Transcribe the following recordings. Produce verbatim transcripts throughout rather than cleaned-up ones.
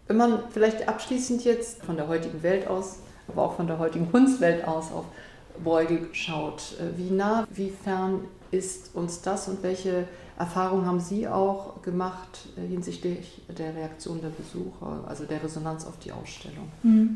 Wenn man vielleicht abschließend jetzt von der heutigen Welt aus, aber auch von der heutigen Kunstwelt aus auf Bruegel schaut, wie nah, wie fern ist uns das und welche Erfahrungen haben Sie auch gemacht hinsichtlich der Reaktion der Besucher, also der Resonanz auf die Ausstellung?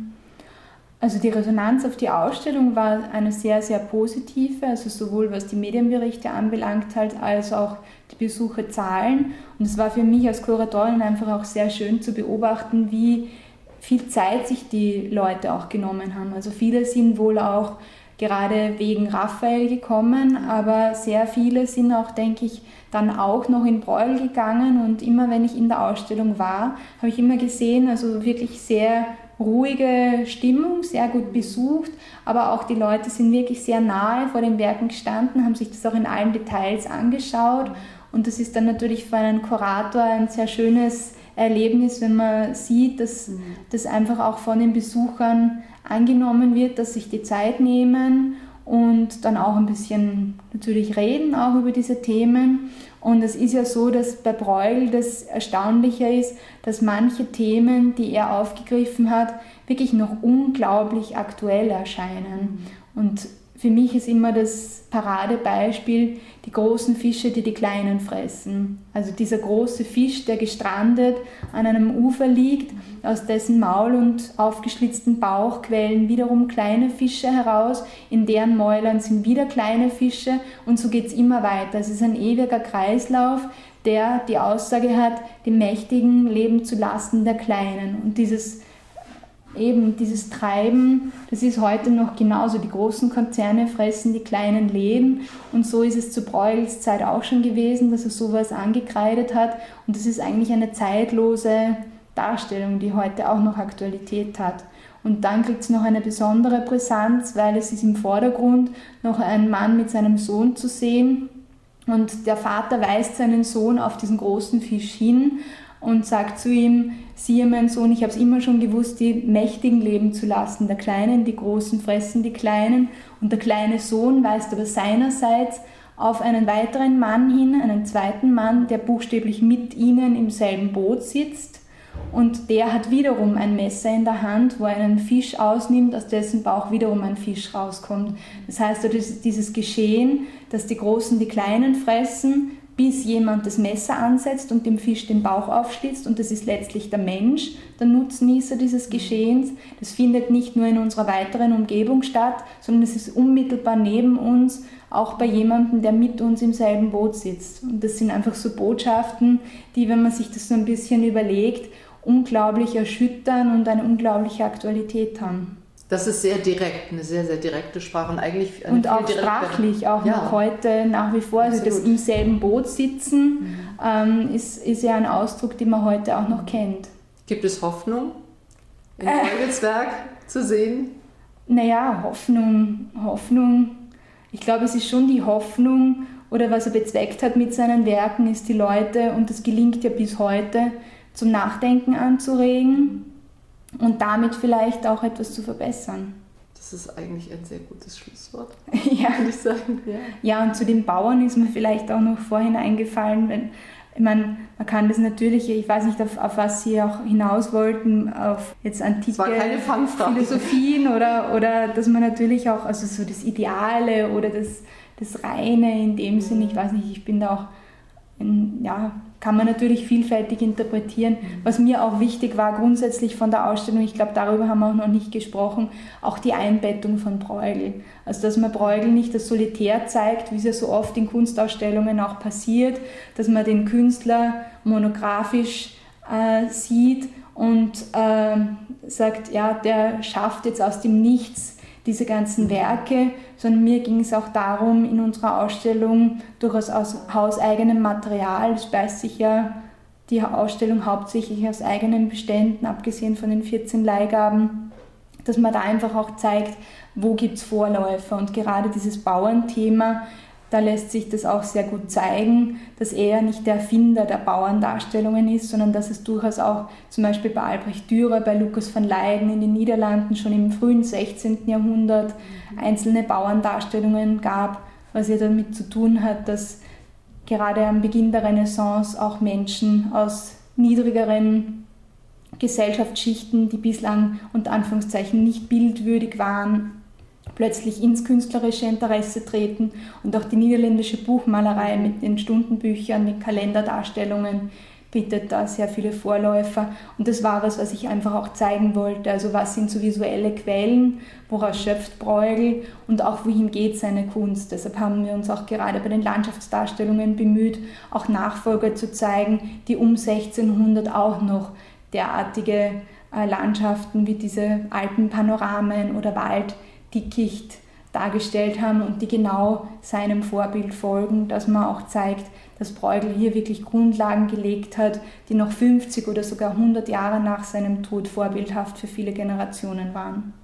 Also die Resonanz auf die Ausstellung war eine sehr, sehr positive, also sowohl was die Medienberichte anbelangt halt, als auch die Besucherzahlen. Und es war für mich als Kuratorin einfach auch sehr schön zu beobachten, wie viel Zeit sich die Leute auch genommen haben. Also viele sind wohl auch gerade wegen Raphael gekommen, aber sehr viele sind auch, denke ich, dann auch noch in Bruegel gegangen. Und immer wenn ich in der Ausstellung war, habe ich immer gesehen, also wirklich sehr ruhige Stimmung, sehr gut besucht, aber auch die Leute sind wirklich sehr nahe vor den Werken gestanden, haben sich das auch in allen Details angeschaut und das ist dann natürlich für einen Kurator ein sehr schönes Erlebnis, wenn man sieht, dass mhm. das einfach auch von den Besuchern angenommen wird, dass sich die Zeit nehmen und dann auch ein bisschen natürlich reden auch über diese Themen. Und es ist ja so, dass bei Bruegel das Erstaunliche ist, dass manche Themen, die er aufgegriffen hat, wirklich noch unglaublich aktuell erscheinen. Und für mich ist immer das Paradebeispiel die großen Fische, die die Kleinen fressen. Also dieser große Fisch, der gestrandet an einem Ufer liegt, aus dessen Maul und aufgeschlitzten Bauch quellen wiederum kleine Fische heraus, in deren Mäulern sind wieder kleine Fische und so geht es immer weiter. Es ist ein ewiger Kreislauf, der die Aussage hat, die Mächtigen leben zu Lasten der Kleinen. Und dieses Eben dieses Treiben, das ist heute noch genauso. Die großen Konzerne fressen die kleinen Läden und so ist es zu Bruegels Zeit auch schon gewesen, dass er sowas angekreidet hat und das ist eigentlich eine zeitlose Darstellung, die heute auch noch Aktualität hat. Und dann kriegt es noch eine besondere Brisanz, weil es ist im Vordergrund noch ein Mann mit seinem Sohn zu sehen und der Vater weist seinen Sohn auf diesen großen Fisch hin und sagt zu ihm, siehe mein Sohn, ich habe es immer schon gewusst, die Mächtigen leben zu lassen der Kleinen, die Großen fressen die Kleinen. Und der kleine Sohn weist aber seinerseits auf einen weiteren Mann hin, einen zweiten Mann, der buchstäblich mit ihnen im selben Boot sitzt. Und der hat wiederum ein Messer in der Hand, wo er einen Fisch ausnimmt, aus dessen Bauch wiederum ein Fisch rauskommt. Das heißt, dieses Geschehen, dass die Großen die Kleinen fressen, bis jemand das Messer ansetzt und dem Fisch den Bauch aufschlitzt und das ist letztlich der Mensch, der Nutznießer dieses Geschehens. Das findet nicht nur in unserer weiteren Umgebung statt, sondern es ist unmittelbar neben uns, auch bei jemandem, der mit uns im selben Boot sitzt. Und das sind einfach so Botschaften, die, wenn man sich das so ein bisschen überlegt, unglaublich erschüttern und eine unglaubliche Aktualität haben. Das ist sehr direkt, eine sehr, sehr direkte Sprache und eigentlich eine und auch sprachlich, auch ja. noch heute nach wie vor, also das im selben Boot sitzen, mhm. ähm, ist, ist ja ein Ausdruck, den man heute auch noch kennt. Gibt es Hoffnung, in Bruegels äh, Werk zu sehen? Naja, Hoffnung, Hoffnung, ich glaube, es ist schon die Hoffnung, oder was er bezweckt hat mit seinen Werken, ist die Leute, und das gelingt ja bis heute, zum Nachdenken anzuregen, und damit vielleicht auch etwas zu verbessern. Das ist eigentlich ein sehr gutes Schlusswort, ja. würde ich sagen. Ja. ja, und zu den Bauern ist mir vielleicht auch noch vorhin eingefallen, wenn, ich meine, man kann das natürlich, ich weiß nicht, auf, auf was Sie auch hinaus wollten, auf jetzt antike Philosophien oder, oder dass man natürlich auch, also so das Ideale oder das, das Reine in dem Sinn, ich weiß nicht, ich bin da auch, in, ja, kann man natürlich vielfältig interpretieren. Was mir auch wichtig war grundsätzlich von der Ausstellung, ich glaube, darüber haben wir auch noch nicht gesprochen, auch die Einbettung von Bruegel. Also dass man Bruegel nicht als Solitär zeigt, wie es ja so oft in Kunstausstellungen auch passiert, dass man den Künstler monografisch äh, sieht und äh, sagt, ja, der schafft jetzt aus dem Nichts diese ganzen Werke, sondern mir ging es auch darum, in unserer Ausstellung durchaus aus hauseigenem Material, es speist sich ja die Ausstellung hauptsächlich aus eigenen Beständen, abgesehen von den vierzehn Leihgaben, dass man da einfach auch zeigt, wo gibt es Vorläufer. Und gerade dieses Bauernthema, da lässt sich das auch sehr gut zeigen, dass er nicht der Erfinder der Bauerndarstellungen ist, sondern dass es durchaus auch zum Beispiel bei Albrecht Dürer, bei Lucas van Leyden in den Niederlanden schon im frühen sechzehnten Jahrhundert einzelne Bauerndarstellungen gab, was ja damit zu tun hat, dass gerade am Beginn der Renaissance auch Menschen aus niedrigeren Gesellschaftsschichten, die bislang unter Anführungszeichen nicht bildwürdig waren, plötzlich ins künstlerische Interesse treten. Und auch die niederländische Buchmalerei mit den Stundenbüchern, den Kalenderdarstellungen bietet da sehr viele Vorläufer. Und das war was, was ich einfach auch zeigen wollte. Also was sind so visuelle Quellen, woraus schöpft Bruegel und auch wohin geht seine Kunst. Deshalb haben wir uns auch gerade bei den Landschaftsdarstellungen bemüht, auch Nachfolger zu zeigen, die um sechzehnhundert auch noch derartige äh, Landschaften wie diese Alpenpanoramen oder Walddickicht dargestellt haben und die genau seinem Vorbild folgen, dass man auch zeigt, dass Bruegel hier wirklich Grundlagen gelegt hat, die noch fünfzig oder sogar hundert Jahre nach seinem Tod vorbildhaft für viele Generationen waren.